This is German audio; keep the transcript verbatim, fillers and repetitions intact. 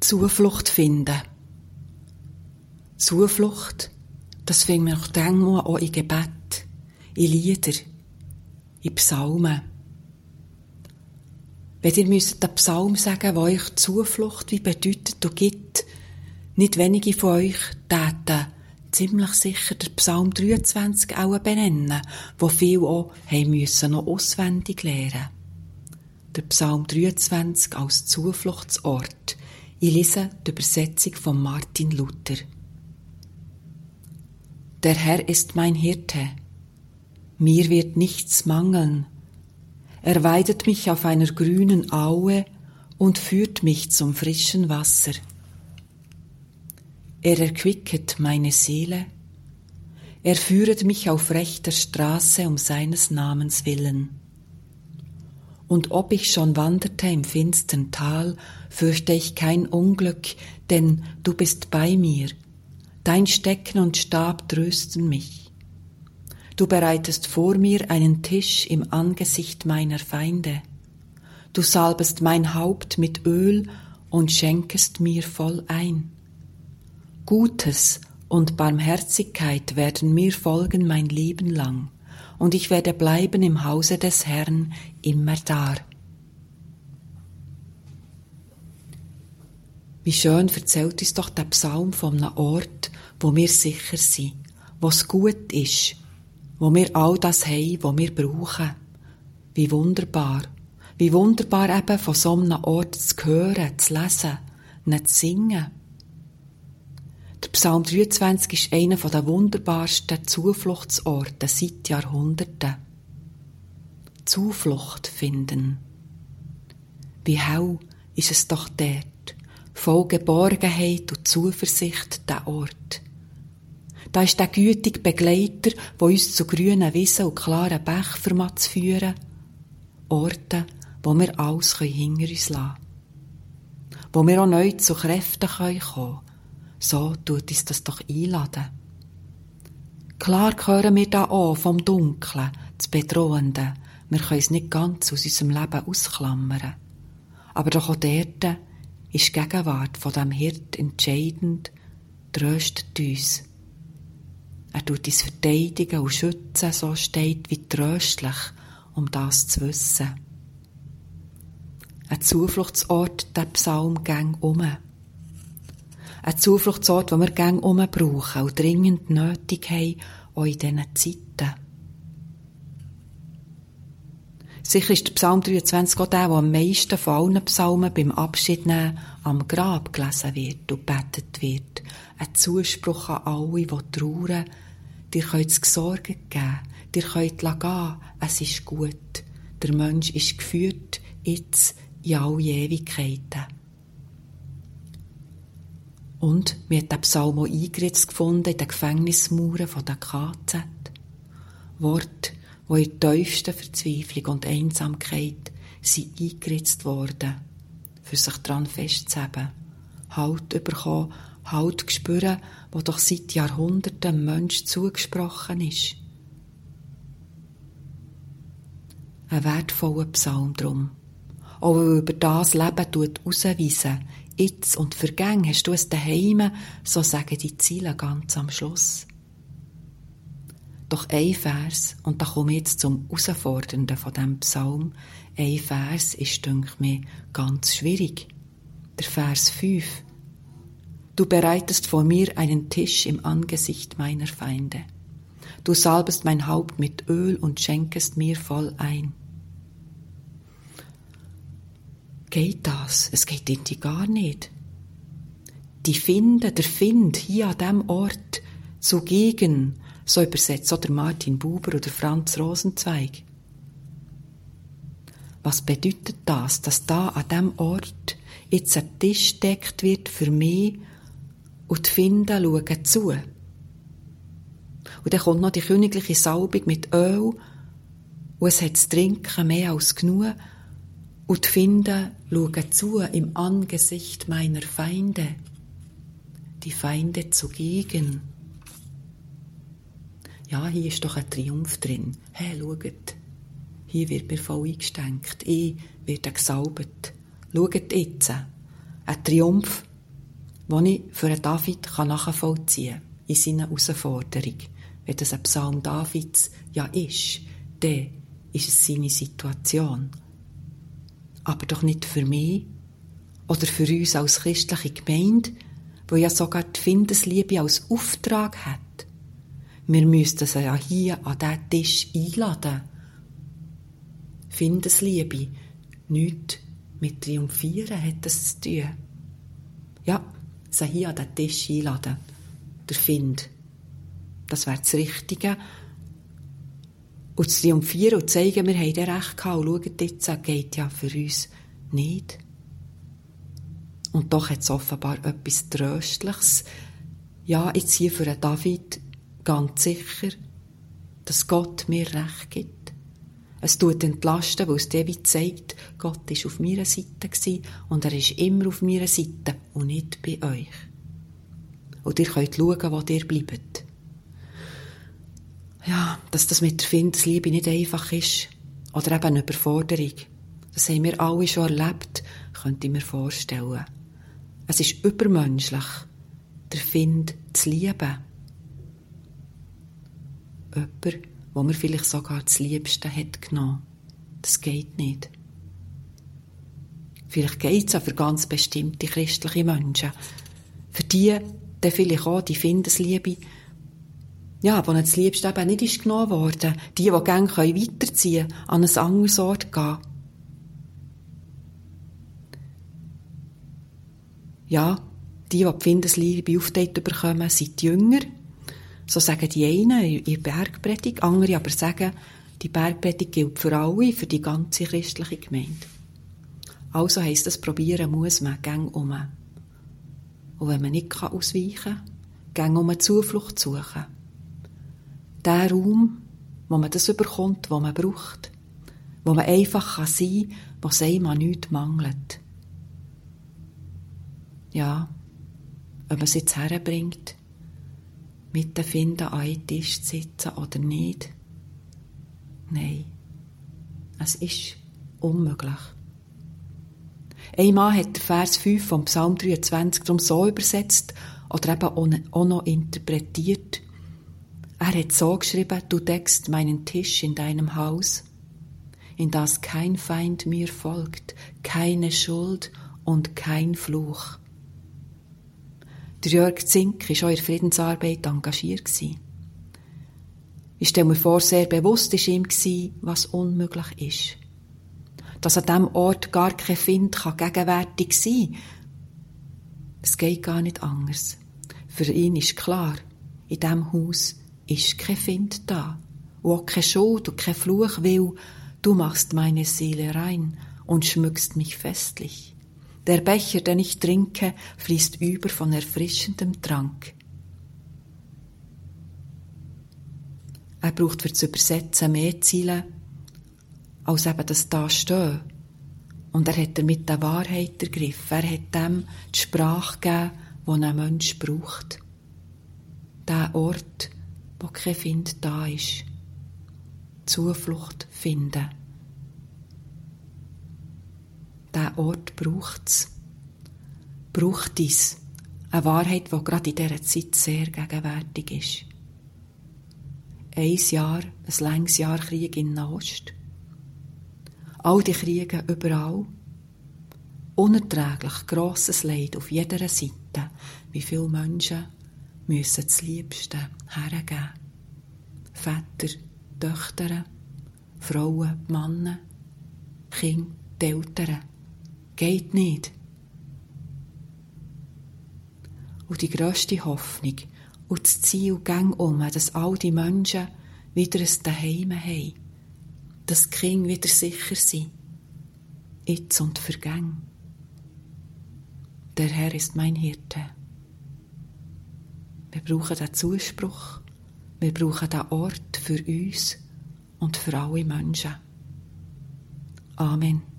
Zuflucht finden. Zuflucht, das finden wir auch, auch in Gebet, in Lieder, in Psalmen. Wenn ihr müsst den Psalm sagen, der euch Zuflucht wie bedeutet und gibt, nicht wenige von euch täten ziemlich sicher den Psalm dreiundzwanzig auch benennen, wo viele auch haben müssen noch auswendig lernen. Der Psalm dreiundzwanzig als Zufluchtsort. Ich lese die Übersetzung von Martin Luther. Der Herr ist mein Hirte. Mir wird nichts mangeln. Er weidet mich auf einer grünen Aue und führt mich zum frischen Wasser. Er erquicket meine Seele. Er führet mich auf rechter Straße um seines Namens willen. Und ob ich schon wanderte im finstern Tal, fürchte ich kein Unglück, denn du bist bei mir. Dein Stecken und Stab trösten mich. Du bereitest vor mir einen Tisch im Angesicht meiner Feinde. Du salbest mein Haupt mit Öl und schenkest mir voll ein. Gutes und Barmherzigkeit werden mir folgen mein Leben lang, und ich werde bleiben im Hause des Herrn immer da. Wie schön erzählt uns doch der Psalm von einem Ort, wo wir sicher sind, wo es gut ist, wo wir all das haben, was wir brauchen. Wie wunderbar, wie wunderbar eben von so einem Ort zu hören, zu lesen, nicht zu singen. Der Psalm dreiundzwanzig ist einer der wunderbarsten Zufluchtsorte seit Jahrhunderten. Zuflucht finden. Wie hell ist es doch dort, voll Geborgenheit und Zuversicht, der Ort. Da ist der gütige Begleiter, der uns zu grünen Wiesen und klaren Bächen vermag zu führen. Orte, wo wir alles hinter uns lassen können. Wo wir auch neu zu Kräften kommen können. So tut uns das doch einladen. Klar hören wir da auch vom Dunklen, das Bedrohenden. Wir können es nicht ganz aus unserem Leben ausklammern. Aber doch auch dort ist die Gegenwart von dem Hirt entscheidend, tröstet uns. Er tut uns verteidigen und schützen, so steht wie tröstlich, um das zu wissen. Ein Zufluchtsort, der Psalm gang um. Ein Zufluchtsort, den wir gang um brauchen und dringend nötig haben, auch in diesen Zeiten. Sicher ist der Psalm dreiundzwanzig auch der, der am meisten von allen Psalmen beim Abschiednehmen am Grab gelesen wird und gebetet wird. Ein Zuspruch an alle, die trauern. Dir könnt es Sorgen geben, dir könnt gehen, es ist gut. Der Mensch ist geführt, jetzt in alle Ewigkeiten. Und wir haben den Psalm auch eingeritzt gefunden in den Gefängnismauern der K Z. Worte, die in der tiefsten Verzweiflung und Einsamkeit sind eingeritzt worden, für sich daran festzuhalten, Halt bekommen, Halt spüren, wo doch seit Jahrhunderten dem Menschen zugesprochen ist. Ein wertvoller Psalm drum. Auch weil über das Leben herausweisen, jetzt und vergäng hast du es daheim, so sagen die Ziele ganz am Schluss. Doch ein Vers, und da komme ich jetzt zum Herausfordernden von diesem Psalm, ein Vers ist, denke ich mir, ganz schwierig. Der Vers fünf. Du bereitest vor mir einen Tisch im Angesicht meiner Feinde. Du salbest mein Haupt mit Öl und schenkest mir voll ein. Geht das? Es geht irgendwie gar nicht. Die Finde, der Find hier an diesem Ort zugegen, so übersetzt auch der Martin Buber oder Franz Rosenzweig. Was bedeutet das, dass da an diesem Ort jetzt ein Tisch deckt wird für mich und die Finden schauen zu? Und dann kommt noch die königliche Salbung mit Öl und es hat zu trinken mehr als genug. Und die Finden schauen zu im Angesicht meiner Feinde. Die Feinde zugegen. Ja, hier ist doch ein Triumph drin. Hey, schaut, hier wird mir voll eingestenkt. Ich werde gesalbt. Schaut jetzt. Ein Triumph die ich für einen David nachvollziehen kann, in seiner Herausforderung. Wenn das ein Psalm Davids ja ist, dann ist es seine Situation. Aber doch nicht für mich oder für uns als christliche Gemeinde, die ja sogar die Findesliebe als Auftrag hat. Wir müssten sie ja hier an diesen Tisch einladen. Findesliebe, nichts mit Triumphieren hat das zu tun. Ja, sie hier an diesen Tisch einladen. Der Find. Das wäre das Richtige. Und zu triumphieren und zeigen, wir haben den Recht gehabt und schauen jetzt, das geht ja für uns nicht. Und doch hat es offenbar etwas Tröstliches. Ja, jetzt hier für einen David ganz sicher, dass Gott mir Recht gibt. Es tut entlasten, weil es David zeigt, Gott war auf meiner Seite gewesen und er ist immer auf meiner Seite und nicht bei euch. Und ihr könnt schauen, wo ihr bleibt. Ja, dass das mit der Findesliebe nicht einfach ist. Oder eben eine Überforderung. Das haben wir alle schon erlebt, könnte ich mir vorstellen. Es ist übermenschlich, der Find zu lieben. Jemand, wo man vielleicht sogar das Liebste hat genommen. Das geht nicht. Vielleicht geht es auch für ganz bestimmte christliche Menschen. Für die dann vielleicht auch die Findesliebe, ja, wo das Liebste eben nicht ist genommen worden. Die, die gerne weiterziehen können, an ein anderes Ort gehen. Ja, die, die die Findesliebe aufgeteilt bekommen, sind die Jünger. So sagen die einen in der Bergpredigt, andere aber sagen, die Bergpredigt gilt für alle, für die ganze christliche Gemeinde. Also heisst das, probieren muss man gäng um. Und wenn man nicht ausweichen kann, gäng um Zuflucht suchen. Der Raum, wo man das überkommt, was man braucht. Wo man einfach sein kann, wo es einem an nichts mangelt. Ja, ob man es jetzt herbringt, mit den Finden an einen Tisch zu sitzen oder nicht. Nein, es ist unmöglich. Ein Mann hat den Vers fünf vom Psalm dreiundzwanzig darum so übersetzt oder eben auch noch interpretiert. Er hat so geschrieben, du deckst meinen Tisch in deinem Haus, in das kein Feind mir folgt, keine Schuld und kein Fluch. Der Jörg Zink war auch in der Friedensarbeit engagiert. Ich stelle mir vor, sehr bewusst war ihm, was unmöglich ist. Dass an diesem Ort gar kein Find gegenwärtig sein kann. Es geht gar nicht anders. Für ihn ist klar, in diesem Haus ist kein Find da. Und auch keine Schuld und kein Fluch, weil du machst meine Seele rein und schmückst mich festlich. Der Becher, den ich trinke, fließt über von erfrischendem Trank. Er braucht für das Übersetzen mehr Ziele, als eben das da stehen. Und er hat damit die Wahrheit ergriffen. Er hat dem die Sprache gegeben, die ein Mensch braucht. Der Ort, wo kein Find da ist. Zuflucht finden. Diesen Ort braucht es. Braucht es. Eine Wahrheit, die gerade in dieser Zeit sehr gegenwärtig ist. Ein Jahr, ein langes Jahr Krieg in Nahost. All die Kriege überall. Unerträglich grosses Leid auf jeder Seite. Wie viele Menschen müssen das Liebste hergeben. Väter, Töchter, Frauen, Männer, Kinder, die Eltern. Geht nicht. Und die grösste Hoffnung und das Ziel ging um, dass all die Menschen wieder ein Daheim haben. Dass die Kinder wieder sicher sind. Jetzt und vergäng. Der Herr ist mein Hirte. Wir brauchen diesen Zuspruch. Wir brauchen diesen Ort für uns und für alle Menschen. Amen.